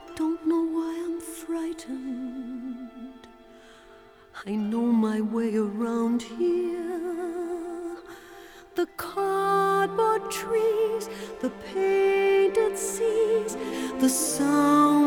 don't know why I'm frightened. I know my way around here. The cardboard trees, the painted seas, the sound